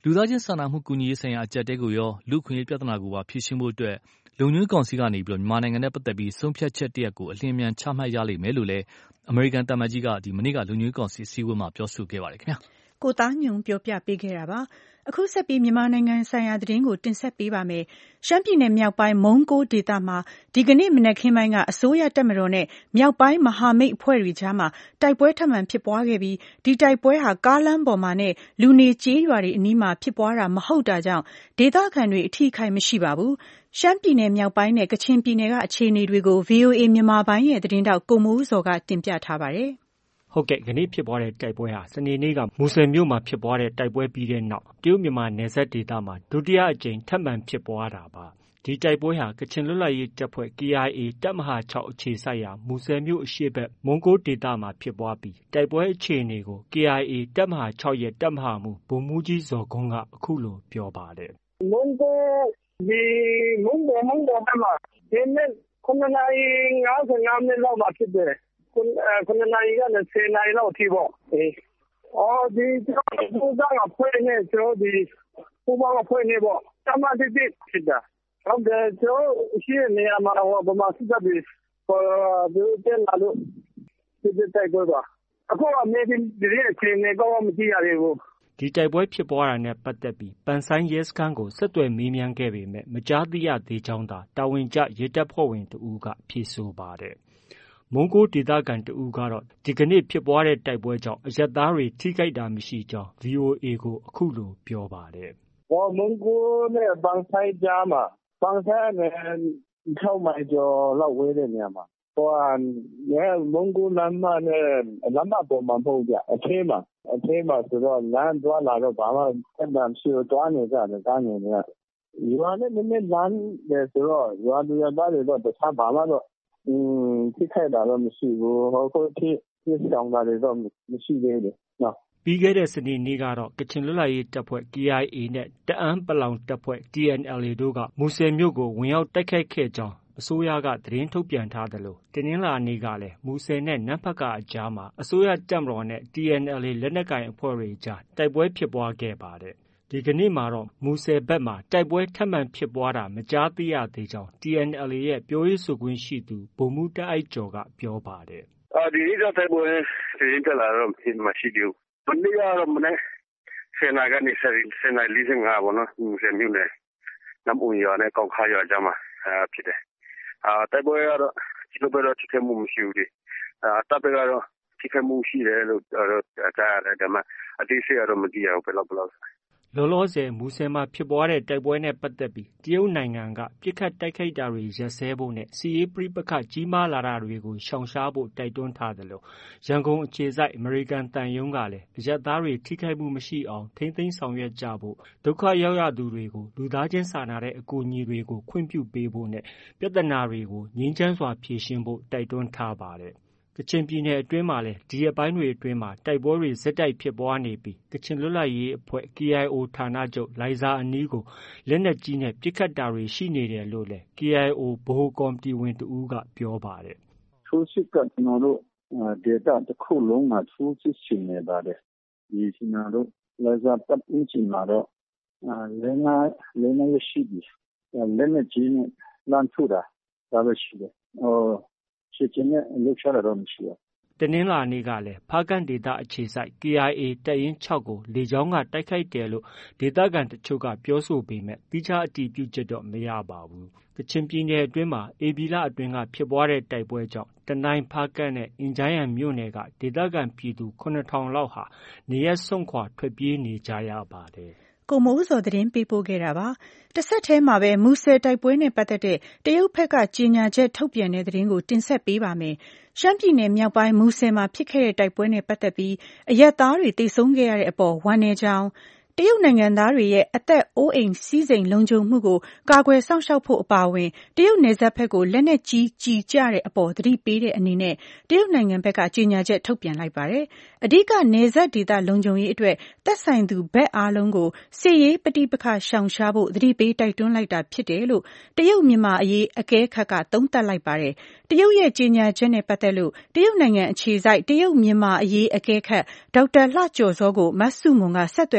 လူသားချင်းစာနာမှုကူညီရေးဆိုင်ရာအကြပ်တဲကိုရောလူခွင့်ရေးပြဿနာကိုပါဖြေရှင်းဖို့အတွက်လုံခြုံရေးကောင်စီကနေပြီးတော့မြန်မာနိုင်ငံနဲ့ပတ်သက်ပြီးဆုံးဖြတ်ချက်တရက်ကိုအလင်းမြန်ချမှတ်ရလိမ့်မယ်လို့လည်းအမေရိကန်တမန်ကြီးကဒီမနေ့ကလုံခြုံရေးကောင်စီအစည်းအဝေးမှာပြောဆိုခဲ့ပါတယ်ခင်ဗျာကိုသားညုံပြောပြပေးခဲ့တာပါအခုဆက်ပြီးမြန်မာနိုင်ငံဆိုင်ရာသတင်းကိုတင်ဆက်ပေးပါမယ်ရှမ်းပြည်နယ်မြောက်ပိုင်းမုံကိုဒေသမှာဒီကနေ့မနက်ခင်းပိုင်းကအစိုးရတပ်မတော်နဲ့မြောက်ပိုင်းမဟာမိတ်အဖွဲ့တွေကြားမှာတိုက်ပွဲထပ်မံဖြစ်ပွားခဲ့ပြီးဒီတိုက်ပွဲဟာကားလမ်းပေါ်မှာနဲ့လူနေကျေးရွာတွေအနီးမှာဖြစ်ပွားတာမဟုတ်တာကြောင့်ဒေသခံတွေအထိခိုက်မရှိပါဘူးရှမ်းပြည်နယ်မြောက်ပိုင်းနဲ့ကချင်ပြည်နယ်ကအခြေအနေတွေကို ဗွီအိုအေ မြန်မာပိုင်းရဲ့သတင်းတောက်ကိုမိုးစောကတင်ပြထားပါတယ်ဟုတ်ကဲ့ခဏဖြစ်ပွားတဲ့တိုက်ပွဲဟာစနေနေ့ကမူဆယ်မြို့မှာဖြစ်ပွားတဲ့တိုက်ပွဲပြီးတဲ့နောက်တရုတ်မြန်မာနယ်စပ်ဒေသမှာဒုတိယအကြိမ်ထပ်မံဖြစ်ပွားတာပါဒီတိုက်ပွဲဟာကချင်လွတ်လပ်ရေးတပ်ဖွဲ့ K I A တပ်မဟာ၆အခြေစိုက်ရာမူဆယ်မြို့အရှေ့ဘက်မုံကိုဒေသမှာဖြစ်ပွားပြီးတိုက်ပွဲအခြေအနေကို K I A တပ်မဟာ၆ရဲ့တပ်မဟာမှူးဗိုလ်မှူးကြီးဇော်ကုန်းကအခုလိုပြောပါတယ်မုံကိုဒီမုံကိုမုံကိုဘက်မှာဒီနေ့ခုနှစ်နာရီငါးဆယ်ငါးမိနစ်လောက်မှာဖြစ်တယ်ခုနှစ်နာရီကနေဆယ်နာရီလောက်အထိပေါ့အေးအော်ဒီကျွန်တော်ပူဇောင်းအဖွဲ့နဲ့ကျွန်တော်ဒီပူပေါင်းအဖွဲ့နဲ့ပေါ့တမန်တိတိဖြစ်တာဟုတ်တယ်ကျွန်တော်ရှိတဲ့နေရာမှာဟောဗမာစစ်တပ်တွေဟောဒီတက်လာလို့ဒီတိုက်ပွဲပါအခုအမေဒီဒီအခြေအနေကောင်းမကြည့်ရသေးဘူးဒီတိုက်ပွဲဖြစ်ပွားတာနဲ့ပတ်သက်ပြီးပန်ဆိုင်းရဲစခန်းကိုဆက်သွယ်မေးမြန်းခဲ့ပေမဲ့မကြားသိရသေးကြောင်းသာတာဝန်ကျရဲတပ်ဖွဲ့ဝင်တဦးကဖြေဆိုပါတယ်မုံကိုဒေသခံတဦးကတော့ဒီကနေ့ဖြစ်ပွားတဲ့တိုက်ပွဲကြောင့်အရပ်သားတွေထိခိုက်တာမရှိကြောင်း V O A ကိုအခုလိုပြောပါတယ်။ဟောမုံကိုနဲ့ပန်ဆိုင်ကြားမှာပန်ဆိုင်နဲ့၆မိုင်ကျော်လောက်ဝေးတဲ့နေရာမှာဟောရဲမုံကိုလမ်းမနဲ့လမ်းမပေါ်မှာမဟုတ်ကြအထဲမှာအထဲမှာဆိုတော့လမ်းသွားလာတော့ဘာမှအဲ့ဒါရှိတော့နေကြတယ်တားနေနေရရွာနဲ့နည်းနည်းလမ်းတယ်ဆိုတော့ရွာလူရသားတွေတော့တခြားဘာမှတော့อืมထိခိုက်တာတော့မရှိဘူးဟောကိုထိပြဆောင်တာတွေတော့မရှိသေးဘူးနော်ပြီးခဲ့တဲ့စနေနေ့ကတော့ကချင်လွတ်လပ်ရေးတပ်ဖွဲ့ K I A နဲ့တအန်းပလောင်တပ်ဖွဲ့ T N L A တို့ကမူဆယ်မြို့ကိုဝင်ရောက်တိုက်ခိုက်ခဲ့ကြောင်းအစိုးရကသတင်းထုတ်ပြန်ထားတယ်လို့တင်းင်းလာနေကလည်းမူဆယ်နဲ့နန်းဖက်ကအကြားမှာအစိုးရတပ်မတော်နဲ့ T N L A လက်နက်ကိုင်အဖွဲ့တွေကြားတိုက်ပွဲဖြစ်ပွားခဲ့ပါတယ်ဒီကနေ့မှာတော့မူဆယ်ဘက်မှာတိုက်ပွဲထပ်မံဖြစ်ပွားတာမကြားသိရသေးကြောင်း T N L A ရဲ့ပြောရေးဆိုခွင့်ရှိသူဗိုလ်မှူးတအိုက်ကျော်ကပြောပါတယ်။အာဒီနေ့တိုက်ပွဲသတင်းတက်လာတော့မရှိသေးဘူး။မနေ့ကတော့မနေ့ဆယ်နာရီကနေဆယ်နာရီလေးဆယ်ငါပေါ့နော်မူဆယ်မြို့နယ်နမ်ဦးရွာနဲ့ကောက်ခါရွာကြားမှာဖြစ်တယ်။အာတိုက်ပွဲကတော့ဒီလိုပဲတော့ထိခိုက်မှုမရှိဘူးလေ။အာတပ်ဘက်ကတော့ထိခိုက်မှုရှိတယ်လို့ကြားရတယ်ဒါမှအသေးစိတ်ကတော့မသိရဘူးဘယ်လောက်ဘယ်လောက်လောလောဆယ်မူဆယ်မှာဖြစ်ပွားတဲ့တိုက်ပွဲနဲ့ပတ်သက်ပြီးတရုတ်နိုင်ငံကပြစ်ခတ်တိုက်ခိုက်တာတွေရပ်စဲဖို့နဲ့စီးရေးပဋိပက္ခကြီးမားလာတာတွေကိုရှောင်ရှားဖို့တိုက်တွန်းထားတယ်လို့ရန်ကုန်အခြေစိုက်အမေရိကန်တန်ယုံကလည်းအရပ်သားတွေထိခိုက်မှုမရှိအောင်ထိမ့်သိမ်းဆောင်ရွက်ကြဖို့ဒုက္ခရောက်ရသူတွေကိုလူသားချင်းစာနာတဲ့အကူအညီတွေကိုခွင့်ပြုပေးဖို့နဲ့ပြဿနာတွေကိုငြိမ်းချမ်းစွာဖြေရှင်းဖို့တိုက်တွန်းထားပါတယ်ကချင်ပြည်နယ်အတွင်းမှာလည်းဒီရက်ပိုင်းတွေအတွင်းမှာတိုက်ပွဲတွေဆက်တိုက်ဖြစ်ပွားနေပြီးကချင်လွတ်လပ်ရေးအဖွဲ့ K I O ဌာနချုပ်လိုင်ဇာအနီးကိုလက်နက်ကြီးနဲ့ပစ်ခတ်တာတွေရှိနေတယ်လို့လည်း K I O ဗဟိုကော်မတီဝင်တဦးကပြောပါတယ်။ထိုးစစ်ကကျွန်တော်တို့ဒေတာတစ်ခုလုံးမှာထိုးစစ်ဆင်နေပါတယ်။ဒီကျွန်တော်တို့လိုင်ဇာတပ်အင်းချင်မှာတော့လက်နက်လက်နက်ရှိပြီ။လက်နက်ကြီးနဲ့လမ်းထုတာဒါပဲရှိတယ်။ဟောဖြစ်ချင်းနဲ့လှုပ်ရှားတာတော့မရှိဘူး။တင်းင်းလာနေကလည်းဖားကန့်ဒေသအခြေစိုက် K I A တပ်ရင်း၆ကိုလေကြောင်းကတိုက်ခိုက်တယ်လို့ဒေသခံတချို့ကပြောဆိုပေမဲ့သီးခြားအတည်ပြုချက်တော့မရပါဘူး။ကချင်ပြည်နယ်အတွင်းမှာဧပြီလအတွင်းကဖြစ်ပွားတဲ့တိုက်ပွဲကြောင့်တနိုင်းဖားကန့်နဲ့အင်ဂျိုင်းယန်မြို့နယ်ကဒေသခံပြည်သူခုနှစ်ထောင်လောက်ဟာနေရပ်စွန့်ခွာထွက်ပြေးနေကြရပါတယ်။ကိုမိုးစောသတင်းပေးပို့ခဲ့တာပါတဆက်တည်းမှာပဲမူဆယ်တိုက်ပွဲနဲ့ပတ်သက်တဲ့တရုတ်ဘက်ကကြေညာချက်ထုတ်ပြန်တဲ့သတင်းကိုတင်ဆက်ပေးပါမယ်ရှမ်းပြည်နယ်မြောက်ပိုင်းမူဆယ်မှာဖြစ်ခဲ့တဲ့တိုက်ပွဲနဲ့ပတ်သက်ပြီးအရပ်သားတွေတိတ်ဆုံးခဲ့ရတဲ့အပေါ်ဝမ်းနည်းကြောင်းတရုတ်နိုင်ငံသားတွေရဲ့အသက်အိုးအိမ်စီးစိမ်လုံခြုံမှုကိုကာကွယ်စောင့်ရှောက်ဖို့အပါအဝင်တရုတ်နယ်စပ်ဘက်ကိုလက်နက်ကြီးကြီးကျတဲ့အပေါ်သတိပေးတဲ့အနေနဲ့တရုတ်နိုင်ငံဘက်ကကြေညာချက်ထုတ်ပြန်လိုက်ပါတယ်။အဓိကနယ်စပ်ဒေသလုံခြုံရေးအတွက်သက်ဆိုင်သူဘက်အားလုံးကိုစစ်ရေးပဋိပက္ခရှောင်ရှားဖို့သတိပေးတိုက်တွန်းလိုက်တာဖြစ်တယ်လို့တရုတ်မြန်မာအရေးအကဲခတ်ကသုံးသပ်လိုက်ပါတယ်။တရုတ်ရဲ့ကြေညာချက်နဲ့ပတ်သက်လို့တရုတ်နိုင်ငံအခြေစိုက်တရုတ်မြန်မာအရေးအကဲခတ်ဒေါက်တာလှကျော်စောကိုမဆုမွန်ကဆက်သွယ်မေးမြန်း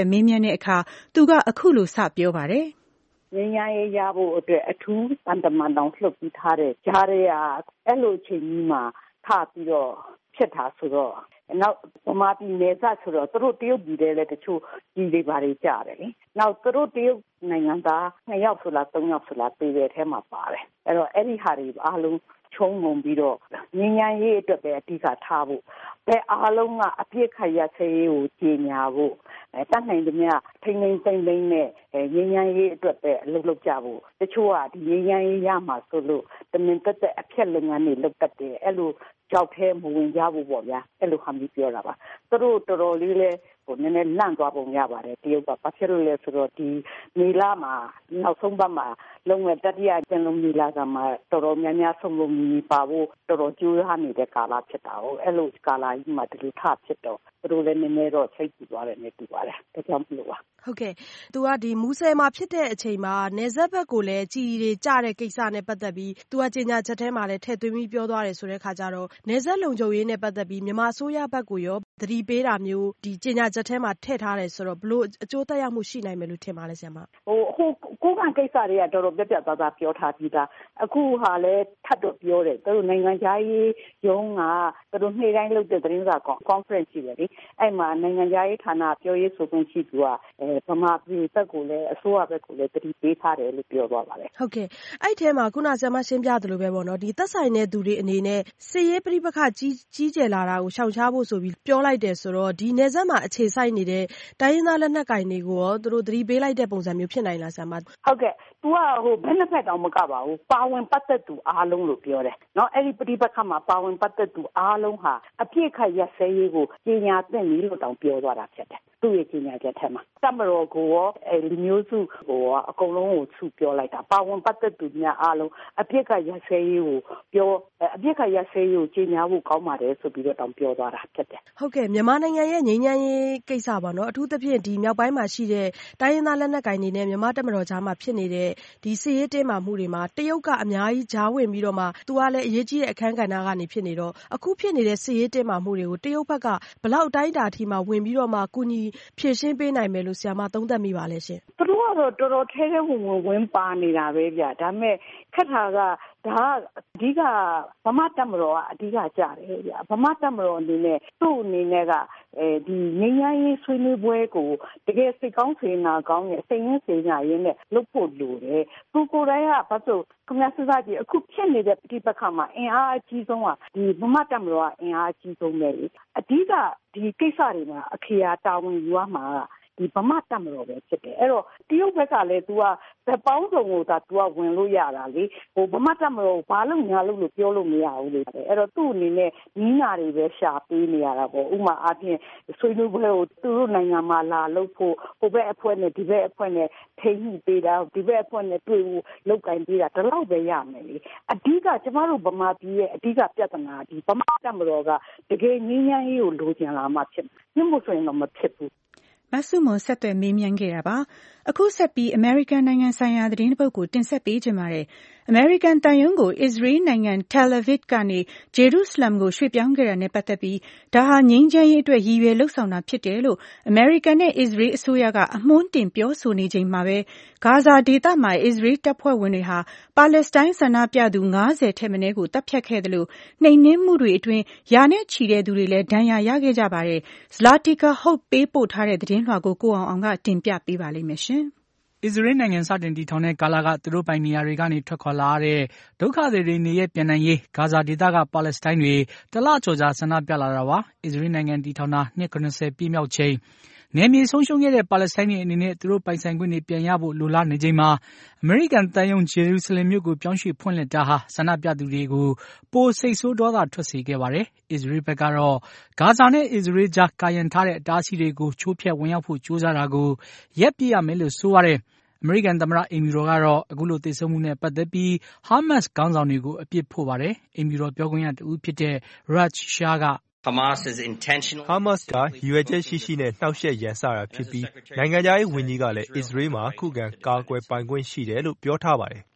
တဲ့အခါသူကအခုလိုစပြောပါတယ်ငြိမ်းချမ်းရေးရဖို့အတွက်အထူးတန်တမန်တောင်လှုပ်ပြီးထားတဲ့ဂျားတွေကအဲ့လိုအချိန်ကြီးမှာထပြီးတော့ဖြစ်တာဆိုတော့နောက်ဗမာပြည်နယ်စပ်ဆိုတော့သူတို့တရုတ်ပြည်လည်းတချို့ကြီးတွေပါတွေကြားတယ်လေနောက်သူတို့တရုတ်နိုင်ငံသားနှစ်ယောက်ဆိုလားသုံးယောက်ဆိုလားပြည်တဲ့ထဲမှာပါတယ်အဲ့တော့အဲ့ဒီဟာတွေအားလုံးချုံငုံပြီးတော့ငြိမ်းချမ်းရေးအတွက်ပဲအဓိကထားဖို့ဘယ်အားလုံးကအပြစ်ခတ်ရဆဲရေးကိုကြီးညာဖို့တတ်နိုင်သမျှထိန်းသိမ်းသိမ်းသိမ်းနဲ့ငြိမ်းချမ်းရေးအတွက်ပဲအလုပ်လုပ်ကြဖို့တချို့ကဒီငြိမ်းချမ်းရေးရမှာဆိုလို့တမင်တက်တဲ့အဖြစ်လုပ်ငန်းတွေလုပ်တတ်တယ်အဲ့လိုကြောက်ထဲမဝင်ကြဘူးပေါ့ဗျာအဲ့လိုဟာမျိုးပြောတာပါသူတို့တော်တော်လေးလဲဟိုနည်းနည်းလန့်သွားပုံရပါတယ်တရုတ်ကဘာဖြစ်လို့လဲဆိုတော့ဒီမေလာမှာနောက်ဆုံးပတ်မှာလုံဝဲတတိယကျန်လုံးမေလာကမှာတော်တော်များများဆုံးလုံးမီပါဖို့တော်တော်ကြိုးစားနေတဲ့ကာလဖြစ်တာဟုတ်အဲ့လိုကာလကြီးမှာဒီလိုထဖြစ်တော့သူတို့လည်းနည်းနည်းတော့စိတ်ကြည့်သွားတယ်နဲ့တူပါတယ်ဒါကြောင့်မလို့ပါဟုတ်ကဲ့သူကဒီမူဆယ်မှာဖြစ်တဲ့အချိန်မှာနေဆက်ဘက်ကိုလည်းကြည်တွေကြတဲ့ကိစ္စနဲ့ပတ်သက်ပြီးသူကကြေညာချက်ထဲမှာလည်းထည့်သွင်းပြီးပြောသွားတယ်ဆိုတဲ့ခါကျတော့နေဆက်လုံခြုံရေးနဲ့ပတ်သက်ပြီးမြန်မာအစိုးရဘက်ကိုရောသတိပေးတာမျိုးဒီကြေညာချက်ထဲမှာထည့်ထားတယ်ဆိုတော့ဘလို့အကျိုးသက်ရောက်မှုရှိနိုင်မယ်လို့ထင်ပါလဲဆရာမဟိုဟိုကိုကကိစ္စတွေကတော်တော်ပြတ်ပြတ်သားသားပြောထားပြီးသားအခုဟာလည်းထပ်တော့ပြောတယ်သူတို့နိုင်ငံခြားရေးရုံးကသူတို့နေ့တိုင်းလုပ်တဲ့သတင်းစာ conference ရှိတယ်လေအဲ့မှာနိုင်ငံခြားရေးဌာနပြောရေးဆိုခွင့်ရှိသူကအဲဗမာပြည်ဘက်ကိုလည်းအစိုးရဘက်ကိုလည်းတတိပေးထားတယ်လို့ပြောသွားပါတယ်ဟုတ်ကဲ့အဲ့ထဲမှာခုနဆရာမရှင်းပြသလိုပဲပေါ့နော်ဒီသက်ဆိုင်တဲ့သူတွေအနေနဲ့စစ်ရေးပဋိပက္ခကြီးကြီးကျယ်လာတာကိုရှောင်ရှားဖို့ဆိုပြီးပြောလိုက်တယ်ဆိုတော့ဒီနယ်စပ်မှာအခြေစိုက်နေတဲ့တိုင်းရင်းသားလက်နက်ကိုင်တွေကိုရောသူတို့သတိပေးလိုက်တဲ့ပုံစံမျိုးဖြစ်နိုင်လားဆရာမဟုတ်ကဲ့သူကဟိုဘယ်နှစ်ဖက်တောင်မကပါဘူးပါဝင်ပတ်သက်သူအားလုံးလို့ပြောတယ်เนาะအဲ့ဒီပဋိပက္ခမှာပါဝင်ပတ်သက်သူအားလုံးဟာအပြစ်ခတ်ရက်စဲရေးကိုကြီးညာသင့်ပြီလို့တောင်ပြောသွားတာဖြစ်တယ်သူ့ရဲ့ကြီးညာချက်ထဲမှာတမတော်ကိုရောအဲလူမျိုးစုကိုရောအကုန်လုံးကိုသူပြောလိုက်တာပါဝင်ပတ်သက်သူများအားလုံးအပြစ်ခတ်ရက်စဲရေးကိုပြောအပြစ်ခတ်ရက်စဲရေးကိုကြီးညာဖို့ကောင်းပါတယ်ဆိုပြီးတော့တောင်ပြောသွားတာဖြစ်တယ်ဟုတ်ကဲ့မြန်မာနိုင်ငံရဲ့ငြိမ်းချမ်းရေးကိစ္စပါเนาะအထူးသဖြင့်ဒီမြောက်ပိုင်းမှာရှိတဲ့တိုင်းရင်းသားလက်နက်ကိုင်တွေနဲ့မြန်မာတပ်မတော်ကြားမှာဖြစ်နေတဲ့ဒီစစ်ရေးတင်းမာမှုတွေမှာတရုတ်ကအများကြီးကြားဝင်ပြီးတော့မှသူကလည်းအရေးကြီးတဲ့အခန်းကဏ္ဍကနေဖြစ်နေတော့အခုဖြစ်နေတဲ့စစ်ရေးတင်းမာမှုတွေကိုတရုတ်ဘက်ကဘလောက်တိုင်းတာထိမှဝင်ပြီးတော့မှကူညီဖြည့်ရှင်းပေးနိုင်မယ်လို့ဆရာမသုံးသပ်မိပါလဲရှင်သူတို့ကတော့တော်တော်ထဲထဲဝင်ဝင်ဝင်ပါနေတာပဲဗျဒါပေမဲ့ခက်တာကဒါအဓိကဗမာတပ်မတော်ကအဓိကကြတယ်ဗျဗမာတပ်မတော်အနေနဲ့သူ့အနေနဲ့ကအဲဒီငြိမ်းချမ်းရေးဆွေးနွေးပွဲကိုတကယ်စိတ်ကောင်းစေနာကောင်းနဲ့စိတ်ရင်းစေနာရင်းနဲ့လုပ်ဖို့လိုတယ်သူကိုယ်တိုင်ကဘာလို့ခမစစားကြီးအခုဖြစ်နေတဲ့ပဋိပက္ခမှာအင်အားအကြီးဆုံးကဒီဗမာတပ်မတော်ကအင်အားအကြီးဆုံးပဲလေအဓိကဒီကိစ္စတွေမှာအခရာတာဝန်ယူရမှာဒီဗမာတပ်မတော်ပဲဖြစ်တယ်အဲ့တော့တရုတ်ဘက်ကလည်း तू ကဗပေါင်းစုံကိုသာ तू ကဝင်လို့ရတာလေဟိုဗမာတပ်မတော်ဘာလို့ညာလို့လို့ပြောလို့မရဘူးလေအဲ့တော့သူ့အနေနဲ့နီးနာတွေပဲရှာပေးနေရတာပေါ့ဥမာအားဖြင့်ဆွေးနွေးပွဲကိုသူတို့နိုင်ငံမှာလာလို့ဖို့ဟိုဘက်အဖွဲ့နဲ့ဒီဘက်အဖွဲ့နဲ့ထိန်းညှိပေးတာဒီဘက်အဖွဲ့နဲ့တွေ့ဖို့လောက်ကင်ပေးတာဒီလောက်ပဲရမယ်လေအဓိကကျမတို့ဗမာပြည်ရဲ့အဓိကပြဿနာဒီဗမာတပ်မတော်ကတကယ်ငြိမ်းချမ်းရေးကိုလိုချင်လာမှဖြစ်ညှိမှုဆိုရင်တော့မဖြစ်ဘူးမဆုမွန်ဆက်သွယ်မေးမြန်းခဲ့တာပါအခုဆက်ပြီးအမေရိကန်နိုင်ငံဆိုင်ရာသတင်းတစ်ပုဒ်ကိုတင်ဆက်ပေးကြပါမယ်အမေရိကန်တန်ယုံကိုအစ္စရေးနိုင်ငံ Tel Aviv ကနေဂျေရုဆလမ်ကိုရွှေ့ပြောင်းခဲ့တာနဲ့ပတ်သက်ပြီးဒါဟာငြိမ်းချမ်းရေးအတွက်ရည်ရွယ်လှုပ်ဆောင်တာဖြစ်တယ်လို့အမေရိကန်နဲ့အစ္စရေးအစိုးရကအမွှန်းတင်ပြောဆိုနေချိန်မှာပဲဂါဇာဒေသမှာအစ္စရေးတပ်ဖွဲ့ဝင်တွေဟာပါလက်စတိုင်းဆန္ဒပြသူ၅၀ထက်မနည်းကိုတပ်ဖြတ်ခဲ့တယ်လို့နှိမ်နင်းမှုတွေအတွင်းယာနဲ့ချီတဲ့သူတွေလည်းဒဏ်ရာရခဲ့ကြပါတယ်ဇလာတီကာဟုတ်ပေးပို့ထားတဲ့သတင်းလွှာကိုကိုအောင်အောင်ကတင်ပြပေးပါလိမ့်မယ်ရှင်အစ္စရေးနိုင်ငံစတင်တည်ထောင်တဲ့ကာလကသူတို့ပိုင်နေရာတွေကနေထွက်ခွာလာတဲ့ဒုက္ခသည်တွေနေရပြန်နိုင်ရေးဂါဇာဒေသကပါလက်စတိုင်းတွေတလကျော်ကြာဆန္ဒပြလာတာပါအစ္စရေးနိုင်ငံတည်ထောင်တာနှစ်၇၀ပြည့်မြောက်ချိန်နယ်မြေဆုံးရှုံးခဲ့တဲ့ပါလက်စတိုင်းတွေအနေနဲ့သူတို့ပိုင်ဆိုင်ခွင့်တွေပြန်ရဖို့လိုလားနေချိန်မှာအမေရိကန်တန်ယုံဂျေရုဆလင်မြို့ကိုပြောင်းရွှေ့ဖွင့်လှစ်တာဟာဆန္ဒပြသူတွေကိုပိုစိတ်ဆိုးဒေါသထွက်စေခဲ့ပါတယ်အစ္စရေးဘက်ကတော့ဂါဇာနဲ့အစ္စရေးကြားကာရန်ထားတဲ့အတားအဆီးတွေကိုချိုးဖျက်ဝင်ရောက်ဖို့ကြိုးစားတာကိုရပ်ပစ်ရမယ်လို့ဆိုပါတယ်အမေရိကန်သမ္မတအိမ်ဖြူတော်ကတော့အခုလိုသေဆုံးမှုနဲ့ပတ်သက်ပြီးဟာမတ်စ်ခေါင်းဆောင်တွေကိုအပြစ်ဖို့ပါတယ်အိမ်ဖြူတော်ပြောခွင့်ရတဦးဖြစ်တဲ့ Raj Shah ကဟာမတ်စ်ကရည်ရွယ်ချက်ရှိရှိနဲ့နှောက်ယှက်ရန်စတာဖြစ်ပြီးနိုင်ငံခြားရေးဝန်ကြီးကလည်းအစ္စရေးမှာခုခံကာကွယ်ပိုင်ခွင့်ရှိတယ်လို့ပြောထားပါတယ်တ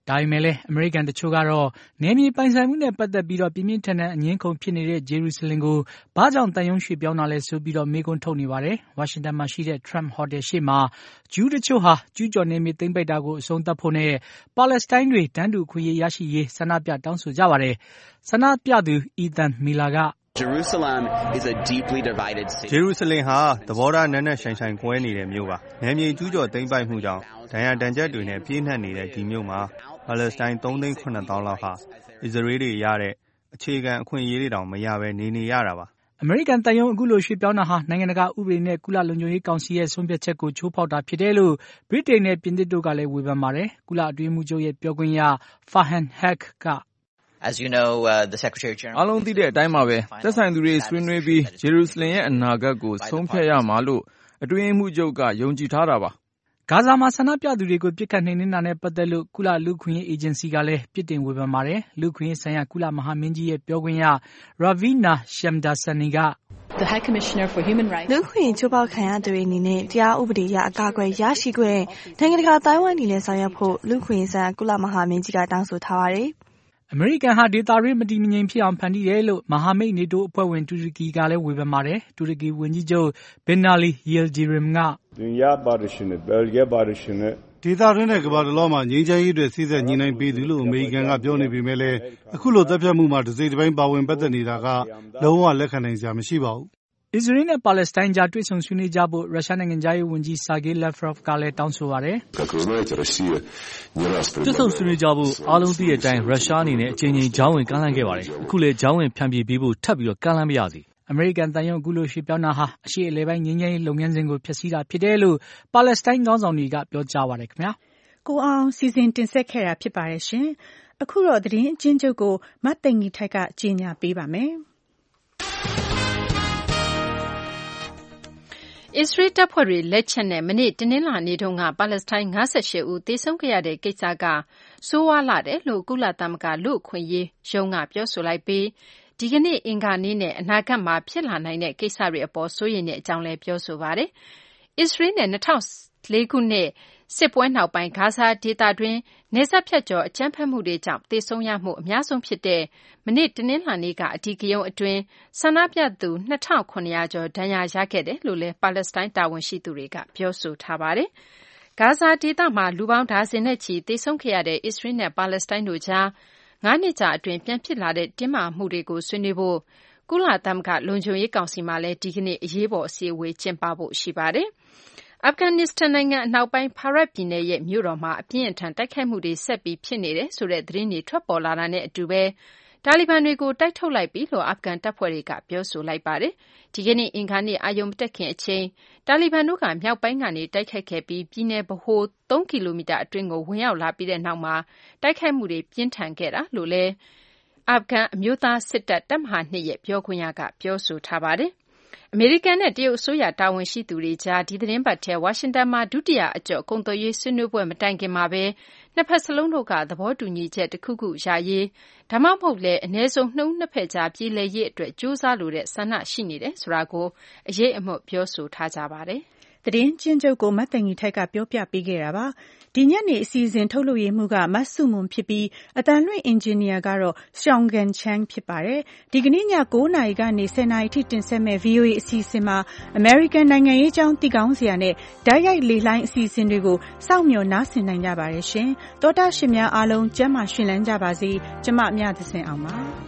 ဒါပေမဲ့လည်းအမေရိကန်တချို့ကတော့နယ်မြေပိုင်ဆိုင်မှုနဲ့ပတ်သက်ပြီးတော့ပြင်းပြင်းထန်ထန်အငြင်းခုန်ဖြစ်နေတဲ့ဂျေရုဆလင်ကိုဘာကြောင့်တန်ယုံရွှေ့ပြောင်းတာလဲဆိုပြီးတော့မေးခွန်းထုတ်နေပါတယ်။ဝါရှင်တန်မှာရှိတဲ့ Trump Hotel ရှေ့မှာဂျူးတချို့ဟာကျူးကျော်နယ်မြေသိမ်းပိုက်တာကိုအဆုံးသတ်ဖို့နဲ့ပါလက်စတိုင်းတွေတန်းတူအခွင့်အရေးရရှိရေးဆန္ဒပြတောင်းဆိုကြပါတယ်။ဆန္ဒပြသူ Ethan Miller က Jerusalem is a deeply divided city. ဂျေရုဆလင်ဟာသဘောထားနက်နက်ရှိုင်ရှိုင်ကွဲနေတဲ့မြို့ပါ။နယ်မြေကျူးကျော်သိမ်းပိုက်မှုကြောင့်ဒဏ်ရာဒဏ်ချက်တွေနဲ့ပြည့်နှက်နေတဲ့ဒီမြို့မှာပါလက်စတိုင်းသုံးသိန်းခုနှစ်သောင်းလောက်ဟာအစ္စရေးတွေရတဲ့အခြေခံအခွင့်အရေးတွေတောင်မရဘဲနေနေရတာပါ။အမေရိကန်တန်ယုံအခုလိုရွှေ့ပြောင်းတာဟာနိုင်ငံတကာဥပဒေနဲ့ကုလလုံခြုံရေးကောင်စီရဲ့ဆုံးဖြတ်ချက်ကိုချိုးဖောက်တာဖြစ်တယ်လို့ဗြိတိန်နဲ့ပြင်သစ်တို့ကလည်းဝေဖန်ပါတယ်။ကုလအတွင်းမှုချုပ်ရဲ့ပြောခွင့်ရ Farhan Haq က As you know, uh, the Secretary General အားလုံးသိတဲ့အတိုင်းပါပဲသက်ဆိုင်သူတွေဆွေးနွေးပြီးဂျေရုဆလင်ရဲ့အနာဂတ်ကိုဆုံးဖြတ်ရမှာလို့အတွင်းမှုချုပ်ကယုံကြည်ထားတာပါဂါဇာမှာဆန္ဒပြသူတွေကိုပြစ်ခတ်နှိမ်နင်းတာနဲ့ပတ်သက်လို့ကုလလူ့ခွင့်ရေးအေဂျင်စီကလည်းပြစ်တင်ဝေဖန်ပါတယ်။လူ့ခွင့်ရေးဆိုင်ရာကုလမဟာမင်းကြီးရဲ့ပြောခွင့်ရ Ravina Shamdasani ကလူ့ခွင့်ရေးချိုးဖောက်ခံရသူတွေအနေနဲ့တရားဥပဒေအရအကာအကွယ်ရရှိခွင့်နိုင်ငံတကာအသိုင်းအဝိုင်းအနေနဲ့ဆောင်ရွက်ဖို့လူ့ခွင့်ရေးဆိုင်ရာကုလမဟာမင်းကြီးကတောင်းဆိုထားပါတယ်။အမေရိကန်ဟာဒေသတွင်းမတည်မငြိမ်ဖြစ်အောင်ဖန်တီးတယ်လို့မဟာမိတ်နေတိုးအဖွဲ့ဝင်တူရကီကလည်းဝေဖန်ပါတယ်။တူရကီဝန်ကြီးချုပ် Binali Yildirim ကဒေသတွင်းနဲ့ကမ္ဘာတလွှားမှာငြိမ်းချမ်းရေးတွေစီစဉ်ညှိနှိုင်းပေးသူလို့အမေရိကန်ကပြောနေပေမဲ့လည်းအခုလိုတပ်ဖြတ်မှုမှာတစ်စိတ်တစ်ပိုင်းပါဝင်ပတ်သက်နေတာကလုံးဝလက်ခံနိုင်စရာမရှိပါဘူး။အစ္စရေးနဲ့ပါလက်စတိုင်းကြားတွေ့ဆုံဆွေးနွေးကြဖို့ရုရှားနိုင်ငံသားရေးဝန်ကြီး Sergei Lavrov ကလည်းတောင်းဆိုပါတယ်။တွေ့ဆုံဆွေးနွေးကြဖို့အားလုံးသိတဲ့အတိုင်းရုရှားအနေနဲ့အကြိမ်ကြိမ်ကြားဝင်ကမ်းလှမ်းခဲ့ပါတယ်။အခုလည်းကြားဝင်ဖြန့်ဖြေပေးဖို့ထပ်ပြီးတော့ကမ်းလှမ်းပါရစေ။အမေရိကန်တန်ယုံအခုလိုရွှေ့ပြောင်းတာဟာအရှေ့အလယ်ပိုင်းငြိမ်းချမ်းရေးလုပ်ငန်းစဉ်ကိုဖျက်ဆီးတာဖြစ်တယ်လို့ပါလက်စတိုင်းခေါင်းဆောင်တွေကပြောကြားပါတယ်ခင်ဗျာ။ကိုအောင်စီစဉ်တင်ဆက်ခဲ့တာဖြစ်ပါတယ်ရှင်။အခုတော့သတင်းအချင်းချုပ်ကိုမတ်သိန်ကြီးထိုက်ကကြီးညာပေးပါမယ်။အစ္စရေးတပ်ဖွဲ့တွေလက်ချက်နဲ့မနေ့တနင်္လာနေ့တုန်းကပါလက်စတိုင်း၅၈ဦးသေဆုံးခဲ့ရတဲ့ကိစ္စကဆိုးဝါးလာတယ်လို့ကုလသမဂ္ဂလူ့အခွင့်အရေးရုံးကပြောဆိုလိုက်ပြီးဒီကနေ့အင်္ဂါနေ့နဲ့အနာဂတ်မှာဖြစ်လာနိုင်တဲ့ကိစ္စတွေအပေါ်စိုးရိမ်တဲ့အကြောင်းလည်းပြောဆိုပါတယ်။အစ္စရေးနဲ့၂၀၀၄ခုနှစ်စစ်ပွဲနောက်ပိုင်းဂါဇာဒေသတွင်းနယ်စပ်ဖြတ်ကျော်အကြမ်းဖက်မှုတွေကြောင့်သေဆုံးရမှုအများဆုံးဖြစ်တဲ့မနေ့တနင်္လာနေ့ကအဓိကရုဏ်းအတွင်းဆန္ဒပြသူနှစ်ထောင်ခုနှစ်ရာကျော်ဒဏ်ရာရခဲ့တယ်လို့လည်းပါလက်စတိုင်းတာဝန်ရှိသူတွေကပြောဆိုထားပါတယ်။ဂါဇာဒေသမှာလူပေါင်းဒါဇင်နဲ့ချီသေဆုံးခဲ့ရတဲ့အစ္စရေးနဲ့ပါလက်စတိုင်းတို့ကြားငါးနှစ်ကြာအတွင်းပြန်ဖြစ်လာတဲ့တင်းမာမှုတွေကိုဆွေးနွေးဖို့ကုလသမဂ္ဂလုံခြုံရေးကောင်စီမှာလည်းဒီကနေ့အရေးပေါ်အစည်းအဝေးကျင်းပဖို့ရှိပါတယ်။အာဖဂန်နစ္စတန်နိုင်ငံအနောက်ပိုင်းဖာရက်ပြည်နယ်ရဲ့မြို့တော်မှာအပြင်းအထန်တိုက်ခိုက်မှုတွေဆက်ပြီးဖြစ်နေတယ်ဆိုတဲ့သတင်းတွေထွက်ပေါ်လာတာနဲ့အတူပဲတာလီဘန်တွေကိုတိုက်ထုတ်လိုက်ပြီလို့အာဖဂန်တပ်ဖွဲ့တွေကပြောဆိုလိုက်ပါတယ်။ဒီကနေ့အင်္ဂါနေ့အာရုံမတက်ခင်အချိန်တာလီဘန်တို့ကမြောက်ပိုင်းကနေတိုက်ခိုက်ခဲ့ပြီးပြည်နယ်ဗဟိုသုံးကီလိုမီတာအတွင်းကိုဝင်ရောက်လာပြီးတဲ့နောက်မှာတိုက်ခိုက်မှုတွေပြင်းထန်ခဲ့တာလို့လည်းအာဖဂန်အမျိုးသားစစ်တပ်တပ်မဟာနှစ်ရဲ့ပြောခွင့်ရကပြောဆိုထားပါတယ်။အမေရိကန်နဲ့တရုတ်အစိုးရတာဝန်ရှိသူတွေကြားဒီသတင်းပတ်ထဲဝါရှင်တန်မှာဒုတိယအကျော့ကုန်သွယ်ရေးဆွေးနွေးပွဲမတိုင်ခင်မှာပဲနှစ်ဖက်စလုံးတို့ကသဘောတူညီချက်တစ်ခုခုရရေးဒါမှမဟုတ်လည်းအ ਨੇ စုံနှုံနှစ်ဖက်ကြားပြည်လည်ရေးအတွက်ကြိုးစားလိုတဲ့ဆန္ဒရှိနေတယ်ဆိုတာကိုအရေးအမွတ်ပြောဆိုထားကြပါတယ်။သတင်းချင်းချုပ်ကိုမတ်တန်ကြီးထိုက်ကပြောပြပေးခဲ့တာပါ။ဒီညနေအစီအစဉ်ထုတ်လုပ်ရေးမှုကမတ်စုမွန်ဖြစ်ပြီးအတန်လွင့်အင်ဂျင်နီယာကတော့ရှောင်းကန်ချန်ဖြစ်ပါတယ်။ဒီကနေ့ည၉နာရီကနေ၁၀နာရီထိတင်ဆက်မဲ့ ဗွီအိုအေ အစီအစဉ်မှာအမေရိကန်နိုင်ငံရေးကြောင်းတည်ကောင်းစရာနဲ့ဓာတ်ရိုက်လေလှိုင်းအစီအစဉ်တွေကိုစောင့်မျှော်နားဆင်နိုင်ကြပါတယ်ရှင်။သောတာရှင်များအားလုံးကျမ်းမာရှင်လန်းကြပါစေ။ကျမမြသစင်အောင်ပါ။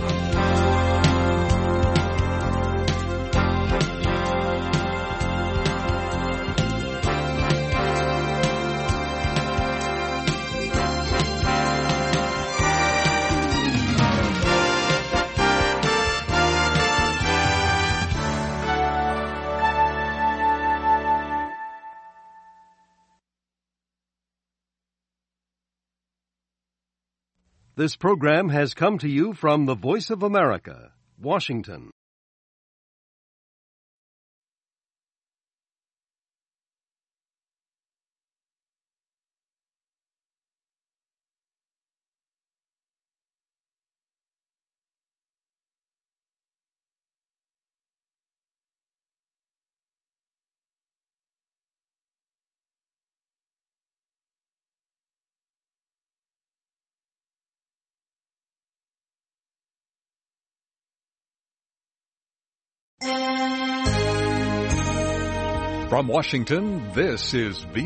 This program has come to you from the Voice of America, Washington. From Washington, this is V